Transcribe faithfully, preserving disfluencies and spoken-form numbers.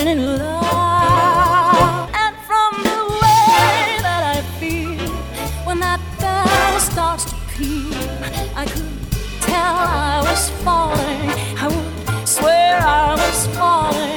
falling in love. And from the way that I feel when that bell starts to peal, I could tell I was falling. I would swear I was falling.